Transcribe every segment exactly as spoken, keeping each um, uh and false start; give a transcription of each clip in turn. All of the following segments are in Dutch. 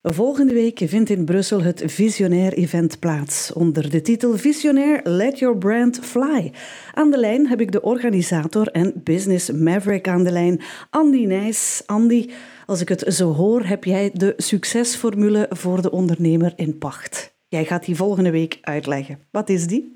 Volgende week vindt in Brussel het Visionair Event plaats onder de titel Visionair Let Your Brand Fly. Aan de lijn heb ik de organisator en business maverick aan de lijn, Andy Nijs. Andy, als ik het zo hoor, heb jij de succesformule voor de ondernemer in pacht. Jij gaat die volgende week uitleggen. Wat is die?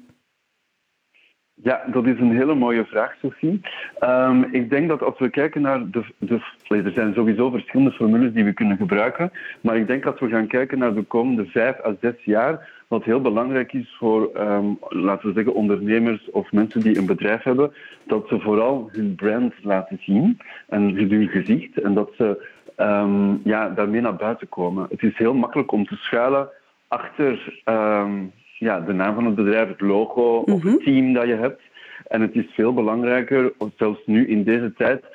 Ja, dat is een hele mooie vraag, Sophie. Um, ik denk dat als we kijken naar de, de... Er zijn sowieso verschillende formules die we kunnen gebruiken, maar ik denk dat we gaan kijken naar de komende vijf à zes jaar, wat heel belangrijk is voor, um, laten we zeggen, ondernemers of mensen die een bedrijf hebben, dat ze vooral hun brand laten zien en hun gezicht en dat ze um, ja, daarmee naar buiten komen. Het is heel makkelijk om te schuilen achter... Um, Ja, de naam van het bedrijf, het logo of Mm-hmm. het team dat je hebt. En het is veel belangrijker, zelfs nu in deze tijd,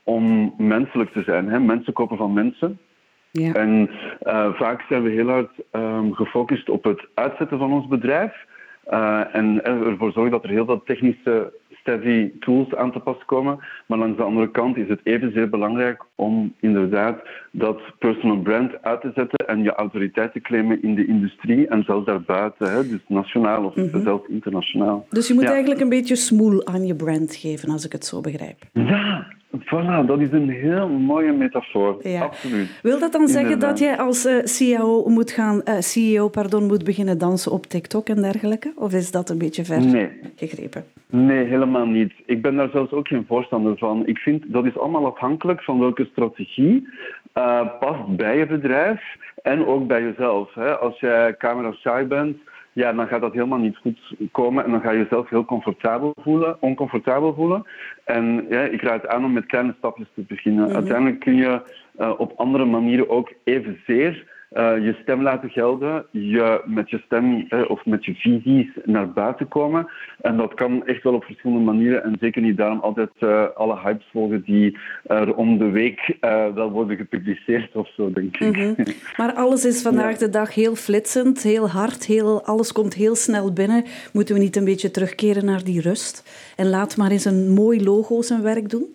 om menselijk te zijn. Hè? Mensen kopen van mensen. Ja. En uh, vaak zijn we heel hard um, gefocust op het uitzetten van ons bedrijf. Uh, en ervoor zorgen dat er heel veel technische savvy tools aan te pas komen. Maar langs de andere kant is het evenzeer belangrijk om inderdaad dat personal brand uit te zetten en je autoriteit te claimen in de industrie en zelfs daarbuiten, hè, dus nationaal of mm-hmm. zelfs internationaal. Dus je moet ja. eigenlijk een beetje smoel aan je brand geven, als ik het zo begrijp. Ja, voilà, dat is een heel mooie metafoor. Ja. Absoluut. Wil dat dan zeggen inderdaad. dat jij als uh, C E O moet gaan, uh, C E O pardon, moet beginnen dansen op TikTok en dergelijke? Of is dat een beetje ver nee. gegrepen? Nee, helemaal niet. Ik ben daar zelfs ook geen voorstander van. Ik vind dat is allemaal afhankelijk van welke strategie uh, past bij je bedrijf en ook bij jezelf. Hè. Als jij camera shy bent, ja, dan gaat dat helemaal niet goed komen en dan ga je jezelf heel comfortabel voelen, oncomfortabel voelen. En ja, ik raad aan om met kleine stapjes te beginnen. Mm-hmm. Uiteindelijk kun je uh, op andere manieren ook evenzeer Uh, je stem laten gelden, je met je stem uh, of met je visies naar buiten komen. En dat kan echt wel op verschillende manieren en zeker niet daarom altijd uh, alle hypes volgen die er om de week uh, wel worden gepubliceerd of zo, denk ik. Mm-hmm. Maar alles is vandaag ja. de dag heel flitsend, heel hard, heel, alles komt heel snel binnen. Moeten we niet een beetje terugkeren naar die rust en laat maar eens een mooi logo zijn werk doen?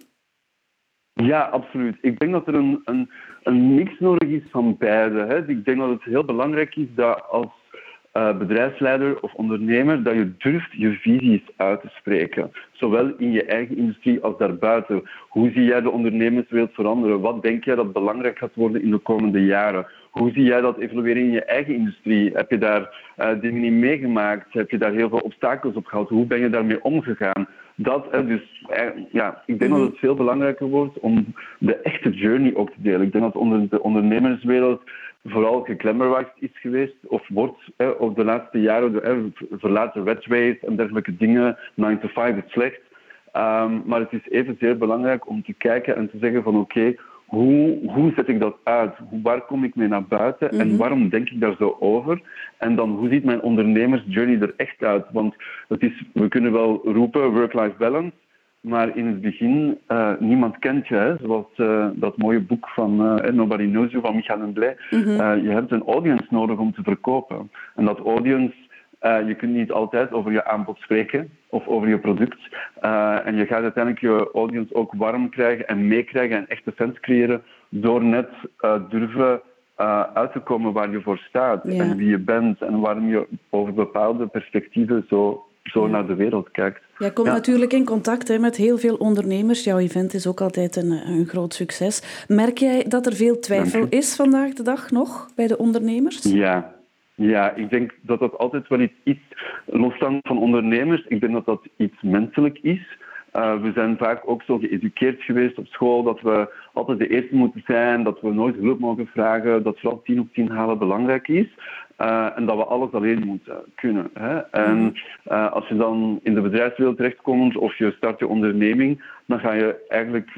Ja, absoluut. Ik denk dat er een, een, een mix nodig is van beide. Hè. Ik denk dat het heel belangrijk is dat als uh, bedrijfsleider of ondernemer dat je durft je visies uit te spreken. Zowel in je eigen industrie als daarbuiten. Hoe zie jij de ondernemerswereld veranderen? Wat denk jij dat belangrijk gaat worden in de komende jaren? Hoe zie jij dat evolueren in je eigen industrie? Heb je daar uh, dingen in meegemaakt? Heb je daar heel veel obstakels op gehad? Hoe ben je daarmee omgegaan? Dat, dus, ja, ik denk mm-hmm. dat het veel belangrijker wordt om de echte journey ook te delen. Ik denk dat onder de ondernemerswereld vooral geklemmerwacht is geweest of wordt hè, over de laatste jaren. De, verlaten red race en dergelijke dingen. nine to five is slecht. Um, maar het is evenzeer belangrijk om te kijken en te zeggen van oké, okay, Hoe, hoe zet ik dat uit? Waar kom ik mee naar buiten? Mm-hmm. En waarom denk ik daar zo over? En dan, hoe ziet mijn ondernemersjourney er echt uit? Want het is, we kunnen wel roepen work-life balance, maar in het begin, uh, niemand kent je. Hè? Zoals uh, dat mooie boek van uh, Nobody Knows You van Michael Lemblay. Mm-hmm. Uh, je hebt een audience nodig om te verkopen. En dat audience... Uh, je kunt niet altijd over je aanbod spreken of over je product. Uh, en je gaat uiteindelijk je audience ook warm krijgen en meekrijgen en echte fans creëren door net uh, durven uh, uit te komen waar je voor staat ja. en wie je bent en waarom je over bepaalde perspectieven zo, zo ja. naar de wereld kijkt. Jij komt ja. natuurlijk in contact hè, met heel veel ondernemers. Jouw event is ook altijd een, een groot succes. Merk jij dat er veel twijfel is vandaag de dag nog bij de ondernemers? Ja. Ja, ik denk dat dat altijd wel iets is, losstaand van ondernemers. Ik denk dat dat iets menselijk is. Uh, we zijn vaak ook zo geëduceerd geweest op school dat we altijd de eerste moeten zijn, dat we nooit hulp mogen vragen, dat vooral tien op tien halen belangrijk is. Uh, en dat we alles alleen moeten kunnen. Hè? En uh, als je dan in de bedrijfswereld terechtkomt of je start je onderneming, dan ga je eigenlijk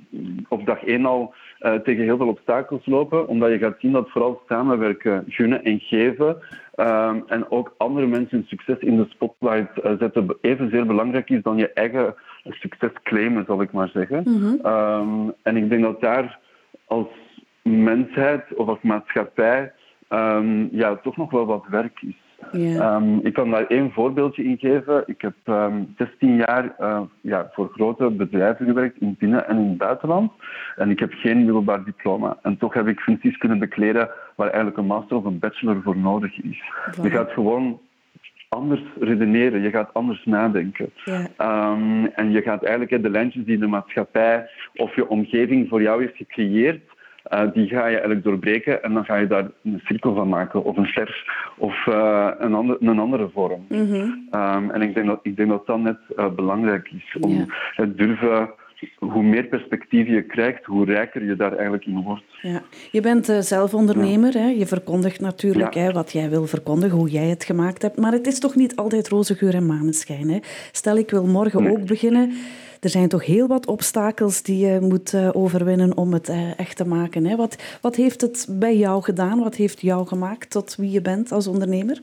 op dag één al uh, tegen heel veel obstakels lopen, omdat je gaat zien dat vooral samenwerken, gunnen en geven uh, en ook andere mensen hun succes in de spotlight uh, zetten evenzeer belangrijk is dan je eigen succes claimen, zal ik maar zeggen. Mm-hmm. Um, en ik denk dat daar als mensheid of als maatschappij Um, ja, toch nog wel wat werk is. Yeah. Um, ik kan daar één voorbeeldje in geven. Ik heb um, zestien jaar uh, ja, voor grote bedrijven gewerkt in binnen- en in het buitenland. En ik heb geen middelbaar diploma. En toch heb ik functies kunnen bekleden waar eigenlijk een master of een bachelor voor nodig is. Voilà. Je gaat gewoon anders redeneren, je gaat anders nadenken. Ja. Um, en je gaat eigenlijk de lijntjes die de maatschappij of je omgeving voor jou heeft gecreëerd, uh, die ga je eigenlijk doorbreken en dan ga je daar een cirkel van maken, of een ster, of uh, een, ander, een andere vorm. Mm-hmm. Um, en ik denk dat, ik denk dat dat net uh, belangrijk is, om Ja. het durven. Hoe meer perspectief je krijgt, hoe rijker je daar eigenlijk in wordt. Ja. Je bent uh, zelf ondernemer, hè? Je verkondigt natuurlijk ja. hè, wat jij wil verkondigen, hoe jij het gemaakt hebt. Maar het is toch niet altijd roze geur en maneschijn. Hè? Stel, ik wil morgen nee. ook beginnen. Er zijn toch heel wat obstakels die je moet uh, overwinnen om het uh, echt te maken. Hè? Wat, wat heeft het bij jou gedaan? Wat heeft jou gemaakt tot wie je bent als ondernemer?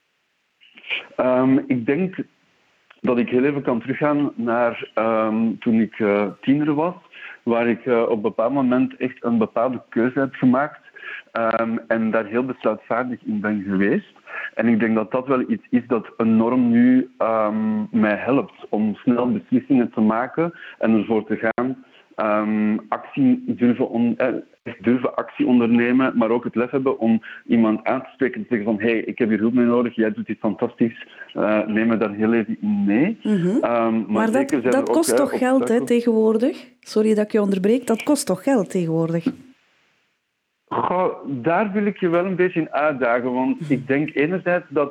Um, ik denk dat ik heel even kan teruggaan naar um, toen ik uh, tiener was, waar ik uh, op een bepaald moment echt een bepaalde keuze heb gemaakt um, en daar heel besluitvaardig in ben geweest. En ik denk dat dat wel iets is dat enorm nu um, mij helpt om snel beslissingen te maken en ervoor te gaan. Um, actie durven, on, eh, durven actie ondernemen, maar ook het lef hebben om iemand aan te spreken en te zeggen van hé, hey, ik heb hier hulp mee nodig, jij doet iets fantastisch, uh, neem me daar heel even in mee. Mm-hmm. Um, maar maar dat, dat kost ook, toch uh, geld hè, tegenwoordig? Sorry dat ik je onderbreek, dat kost toch geld tegenwoordig? Goh, daar wil ik je wel een beetje in uitdagen, want ik denk enerzijds dat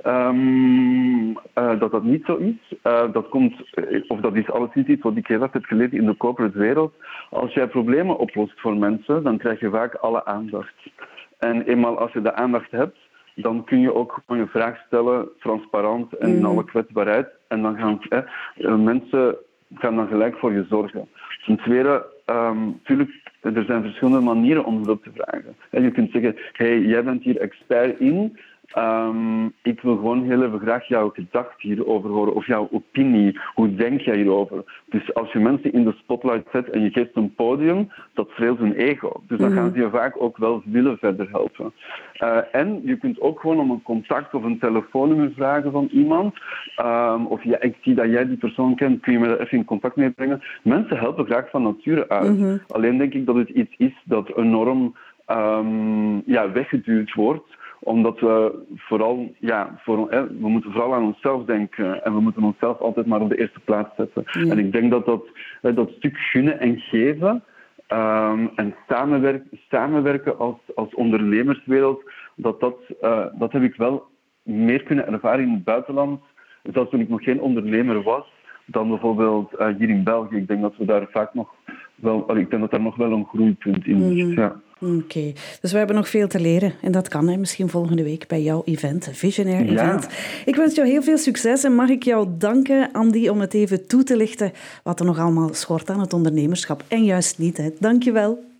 um, uh, dat, dat niet zo is. Uh, dat komt, of dat is alleszins iets wat ik heel erg heb geleerd in de corporate wereld. Als jij problemen oplost voor mensen, dan krijg je vaak alle aandacht. En eenmaal als je de aandacht hebt, dan kun je ook gewoon je vraag stellen, transparant en in mm. alle kwetsbaarheid. En dan gaan eh, mensen gaan dan gelijk voor je zorgen. Ten tweede, um, natuurlijk, er zijn verschillende manieren om hulp te vragen. En je kunt zeggen, hey, jij bent hier expert in. Um, ik wil gewoon heel even graag jouw gedachten hierover horen, of jouw opinie. Hoe denk jij hierover? Dus als je mensen in de spotlight zet en je geeft een podium, dat streelt hun ego. Dus dan gaan ze je vaak ook wel willen verder helpen. Uh, en je kunt ook gewoon om een contact of een telefoonnummer vragen van iemand. Um, of ja, ik zie dat jij die persoon kent, kun je me daar even in contact mee brengen? Mensen helpen graag van nature uit. Mm-hmm. Alleen denk ik dat het iets is dat enorm um, ja, weggeduwd wordt. Omdat we vooral, ja, voor, hè, we moeten vooral aan onszelf denken en we moeten onszelf altijd maar op de eerste plaats zetten. Ja. En ik denk dat dat, dat stuk gunnen en geven um, en samenwerken, samenwerken als, als ondernemerswereld, dat, dat, uh, dat heb ik wel meer kunnen ervaren in het buitenland, zelfs toen ik nog geen ondernemer was, dan bijvoorbeeld uh, hier in België. Ik denk dat we daar vaak nog wel, ik denk dat daar nog wel een groeipunt in is. Mm-hmm. Ja. Oké, okay. Dus we hebben nog veel te leren. En dat kan hè, misschien volgende week bij jouw event, Visionair ja. Event. Ik wens jou heel veel succes en mag ik jou danken, Andy, om het even toe te lichten wat er nog allemaal schort aan het ondernemerschap. En juist niet, hè. Dank je wel.